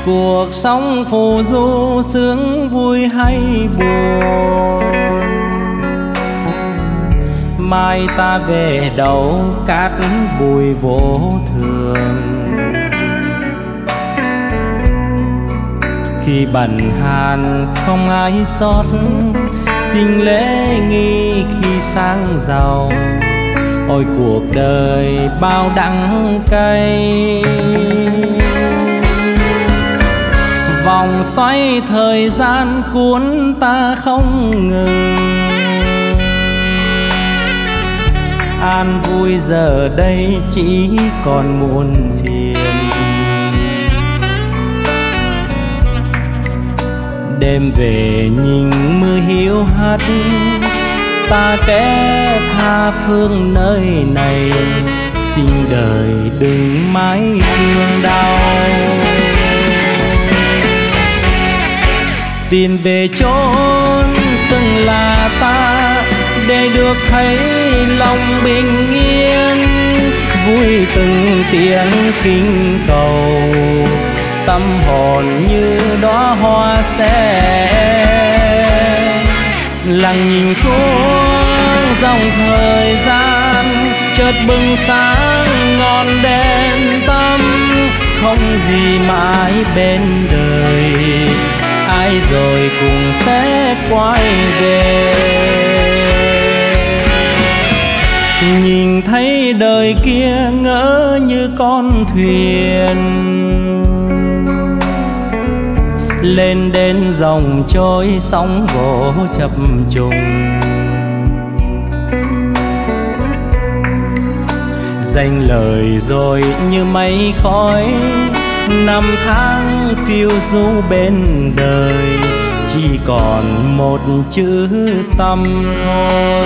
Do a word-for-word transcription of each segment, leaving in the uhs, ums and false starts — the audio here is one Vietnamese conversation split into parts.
cuộc sống phù du sướng vui hay buồn. Mai ta về đâu cát bụi vô thường, khi bần hàn không ai sót, sinh lễ nghi khi sang giàu. Ôi cuộc đời bao đắng cay, vòng xoay thời gian cuốn ta không ngừng. An vui giờ đây chỉ còn muôn phiền, đêm về nhìn mưa hiu hắt, ta kẻ tha phương nơi này. Xin đời đừng mãi thương đau, tìm về chốn từng là ta, để được thấy lòng bình yên. Vui từng tiếng kinh cầu, tâm hồn như đóa hoa sẽ lặng nhìn xuống dòng thời gian. Chợt bừng sáng ngọn đèn tâm, không gì mãi bên đời, ai rồi cũng sẽ quay về. Nhìn thấy đời kia ngỡ như con thuyền, lên đến dòng trôi sóng vỗ chập trùng. Dành lời rồi như mây khói, năm tháng phiêu du bên đời, chỉ còn một chữ tâm thôi.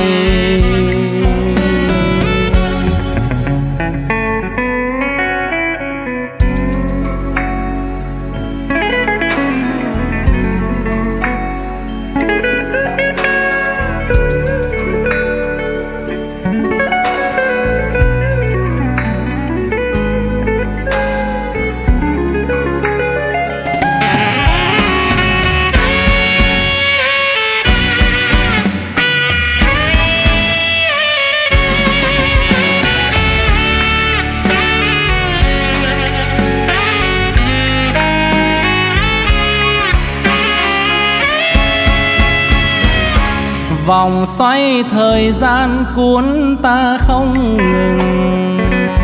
Vòng xoay thời gian cuốn ta không ngừng,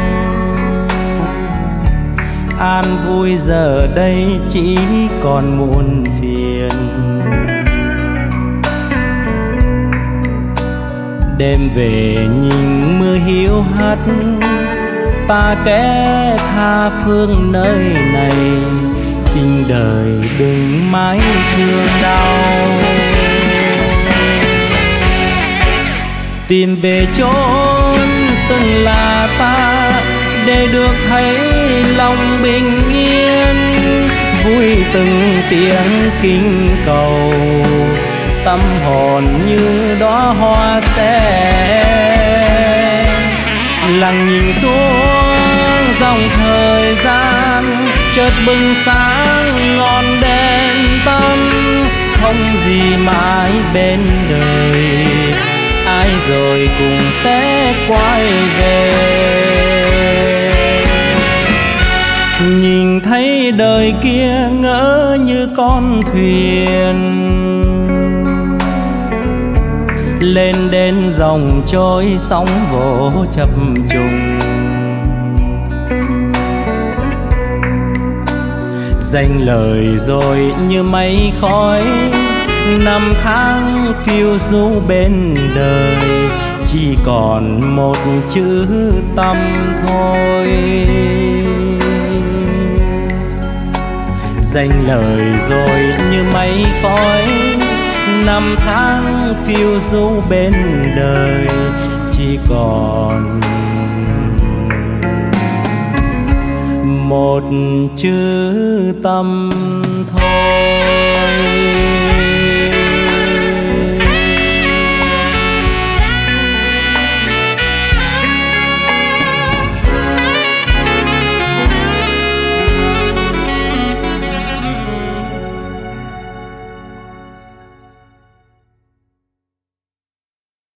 an vui giờ đây chỉ còn muôn phiền. Đêm về nhìn mưa hiu hắt, ta kẻ tha phương nơi này. Xin đời đừng mãi thương đau, tìm về chốn từng là ta, để được thấy lòng bình yên. Vui từng tiếng kinh cầu, tâm hồn như đóa hoa sẽ lặng nhìn xuống dòng thời gian. Chợt bừng sáng ngọn đèn tâm, không gì mãi bên đời, ai rồi cũng sẽ quay về. Nhìn thấy đời kia ngỡ như con thuyền, lên đến dòng trôi sóng vỗ chập trùng. Dành lời rồi như mây khói, năm tháng phiêu du bên đời, chỉ còn một chữ tâm thôi. Dành lời rồi như mây khói, năm tháng phiêu du bên đời, chỉ còn một chữ tâm thôi.